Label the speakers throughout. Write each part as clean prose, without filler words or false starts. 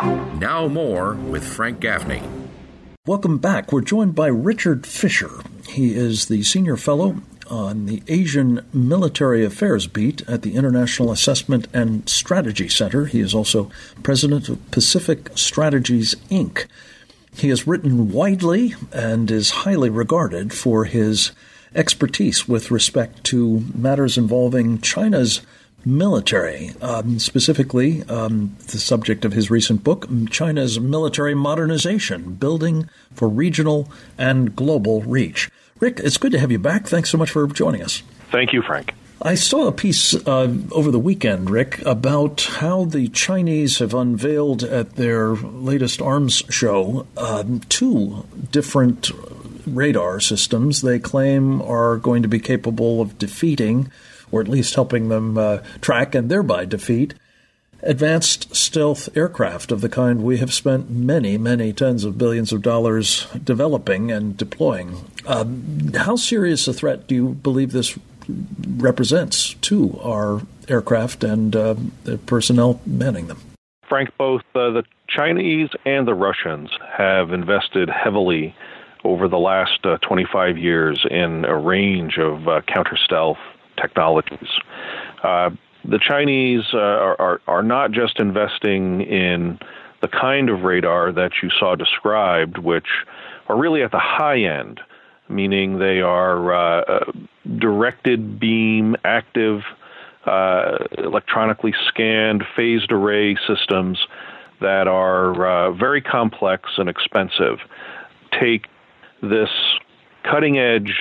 Speaker 1: Now more with Frank Gaffney.
Speaker 2: Welcome back. We're joined by Richard Fisher. He is the Senior Fellow on the Asian Military Affairs Beat at the International Assessment and Strategy Center. He is also president of Pacific Strategies, Inc. He has written widely and is highly regarded for his expertise with respect to matters involving China's military, specifically the subject of his recent book, China's Military Modernization, Building for Regional and Global Reach. Rick, it's good to have you back. Thanks so much for joining us.
Speaker 3: Thank you, Frank.
Speaker 2: I saw a piece over the weekend, Rick, about how the Chinese have unveiled at their latest arms show two different radar systems they claim are going to be capable of defeating, or at least helping them track and thereby defeat, advanced stealth aircraft of the kind we have spent many, many tens of billions of dollars developing and deploying. How serious a threat do you believe this represents to our aircraft and the personnel manning them?
Speaker 3: Frank, both the Chinese and the Russians have invested heavily over the last 25 years in a range of counter-stealth technologies. The Chinese are not just investing in the kind of radar that you saw described, which are really at the high end, meaning they are directed beam, active, electronically scanned, phased array systems that are very complex and expensive. Take this cutting-edge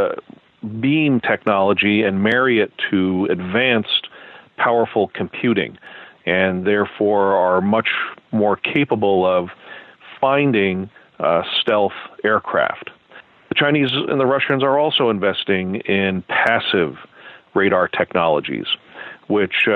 Speaker 3: beam technology and marry it to advanced, powerful computing, and therefore are much more capable of finding stealth aircraft. The Chinese and the Russians are also investing in passive radar technologies, which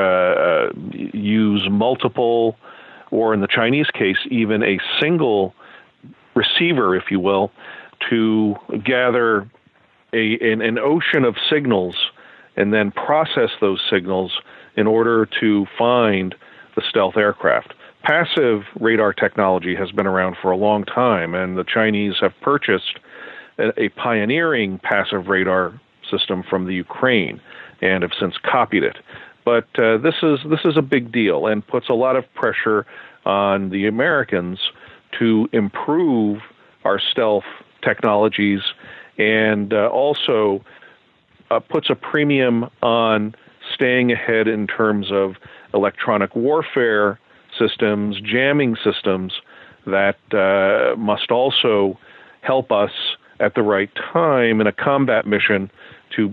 Speaker 3: use multiple, or in the Chinese case, even a single receiver, if you will, to gather an ocean of signals and then process those signals in order to find the stealth aircraft. Passive radar technology has been around for a long time, and the Chinese have purchased a pioneering passive radar system from the Ukraine and have since copied it. But this is a big deal and puts a lot of pressure on the Americans to improve our stealth technologies, and also puts a premium on staying ahead in terms of electronic warfare systems, jamming systems that must also help us at the right time in a combat mission to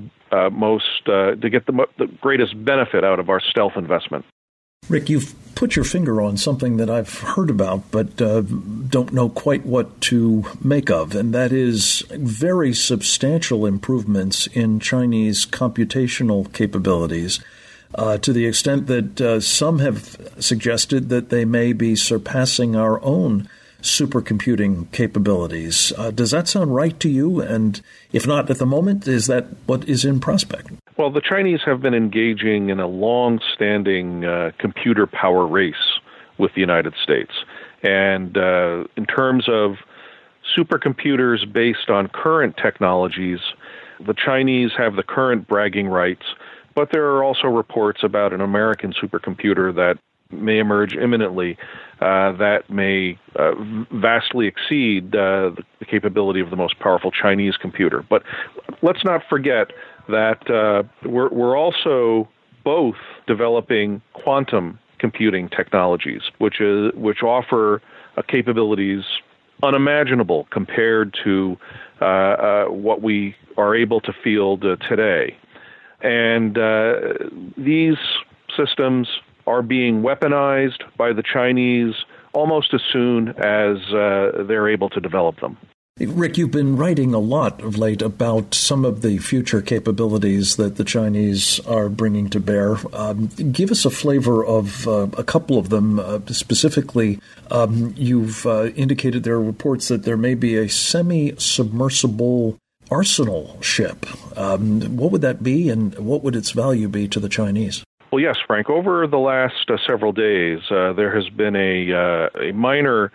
Speaker 3: get the greatest benefit out of our stealth investment.
Speaker 2: Rick, you've put your finger on something that I've heard about but don't know quite what to make of, and that is very substantial improvements in Chinese computational capabilities to the extent that some have suggested that they may be surpassing our own supercomputing capabilities. Does that sound right to you? And if not at the moment, is that what is in prospect?
Speaker 3: Well, the Chinese have been engaging in a long-standing computer power race with the United States. And in terms of supercomputers based on current technologies, the Chinese have the current bragging rights, but there are also reports about an American supercomputer that may emerge imminently that may vastly exceed the capability of the most powerful Chinese computer. But let's not forget that we're also both developing quantum computing technologies, which offer capabilities unimaginable compared to what we are able to field today. And these systems are being weaponized by the Chinese almost as soon as they're able to develop them.
Speaker 2: Rick, you've been writing a lot of late about some of the future capabilities that the Chinese are bringing to bear. Give us a flavor of a couple of them. Specifically, you've indicated there are reports that there may be a semi-submersible arsenal ship. What would that be, and what would its value be to the Chinese?
Speaker 3: Well, yes, Frank. Over the last several days, there has been a minor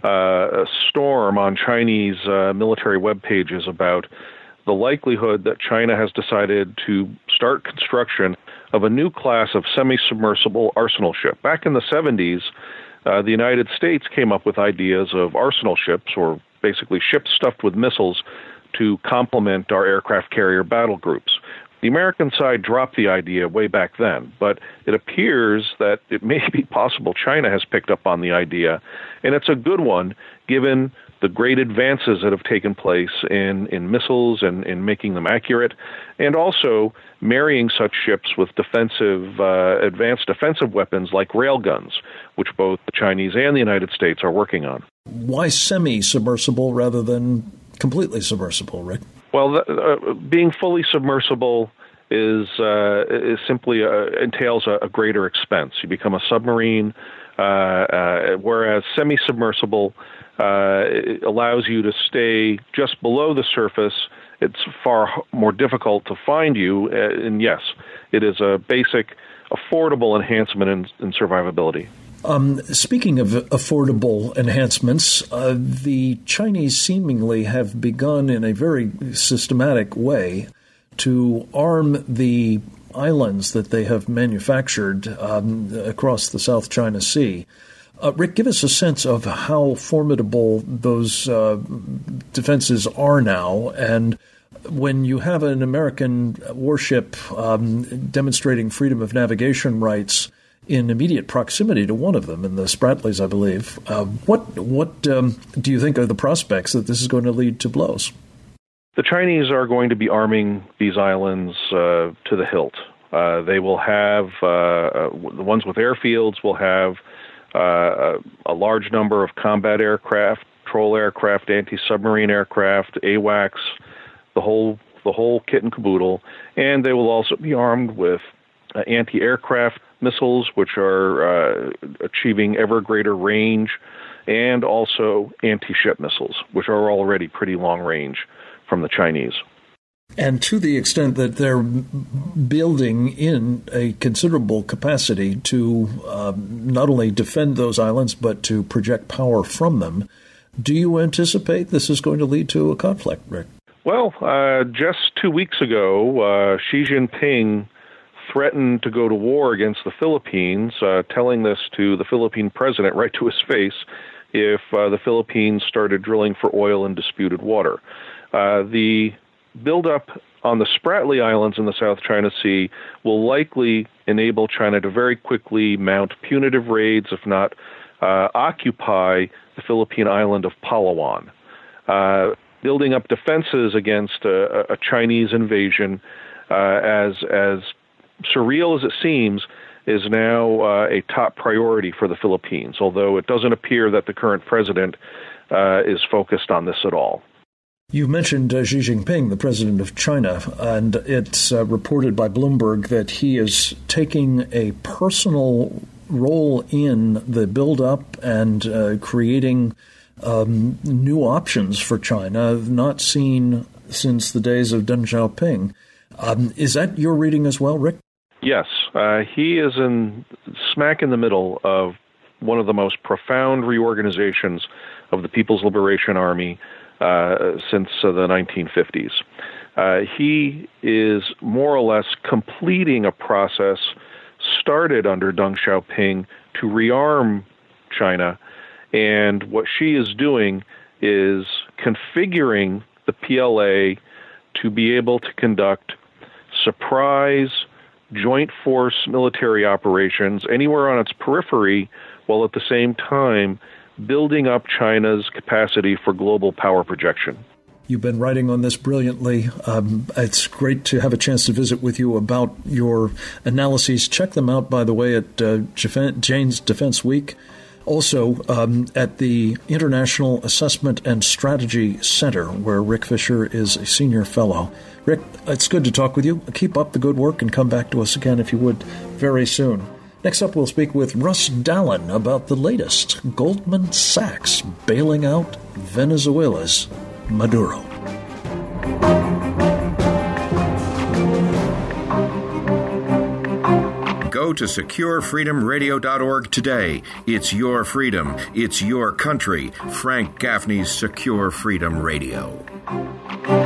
Speaker 3: storm on Chinese military web pages about the likelihood that China has decided to start construction of a new class of semi-submersible arsenal ship. Back in the 70s, the United States came up with ideas of arsenal ships, or basically ships stuffed with missiles, to complement our aircraft carrier battle groups. The American side dropped the idea way back then, but it appears that it may be possible China has picked up on the idea, and it's a good one given the great advances that have taken place in missiles and in making them accurate, and also marrying such ships with advanced defensive weapons like railguns, which both the Chinese and the United States are working on.
Speaker 2: Why semi-submersible rather than completely submersible, Rick?
Speaker 3: Well, being fully submersible is simply entails a greater expense. You become a submarine, whereas semi-submersible allows you to stay just below the surface. It's far more difficult to find you, and yes, it is a basic, affordable enhancement in survivability.
Speaker 2: Speaking of affordable enhancements, the Chinese seemingly have begun in a very systematic way to arm the islands that they have manufactured across the South China Sea. Rick, give us a sense of how formidable those defenses are now, and when you have an American warship demonstrating freedom of navigation rights in immediate proximity to one of them, in the Spratlys, I believe, what do you think are the prospects that this is going to lead to blows?
Speaker 3: The Chinese are going to be arming these islands to the hilt. They will have, the ones with airfields will have a large number of combat aircraft, patrol aircraft, anti-submarine aircraft, AWACS, the whole kit and caboodle, and they will also be armed with anti-aircraft missiles, which are achieving ever greater range, and also anti-ship missiles, which are already pretty long range from the Chinese.
Speaker 2: And to the extent that they're building in a considerable capacity to not only defend those islands, but to project power from them, do you anticipate this is going to lead to a conflict, Rick?
Speaker 3: Well, just 2 weeks ago, Xi Jinping threatened to go to war against the Philippines, telling this to the Philippine president right to his face if the Philippines started drilling for oil in disputed water. The buildup on the Spratly Islands in the South China Sea will likely enable China to very quickly mount punitive raids, if not occupy the Philippine island of Palawan. Building up defenses against a Chinese invasion, as surreal as it seems, is now a top priority for the Philippines, although it doesn't appear that the current president is focused on this at all.
Speaker 2: You mentioned Xi Jinping, the president of China, and it's reported by Bloomberg that he is taking a personal role in the build-up and creating new options for China, not seen since the days of Deng Xiaoping. Is that your reading as well, Rick?
Speaker 3: Yes. He is smack in the middle of one of the most profound reorganizations of the People's Liberation Army since the 1950s. He is more or less completing a process started under Deng Xiaoping to rearm China, and what Xi is doing is configuring the PLA to be able to conduct surprise joint force military operations anywhere on its periphery, while at the same time building up China's capacity for global power projection.
Speaker 2: You've been writing on this brilliantly. It's great to have a chance to visit with you about your analyses. Check them out, by the way, at Jane's Defense Week. Also, at the International Assessment and Strategy Center, where Rick Fisher is a senior fellow. Rick, it's good to talk with you. Keep up the good work and come back to us again, if you would, very soon. Next up, we'll speak with Russ Dallin about the latest, Goldman Sachs bailing out Venezuela's Maduro.
Speaker 1: Go Go to SecureFreedomRadio.org today. It's your freedom. It's your country. Frank Gaffney's Secure Freedom Radio.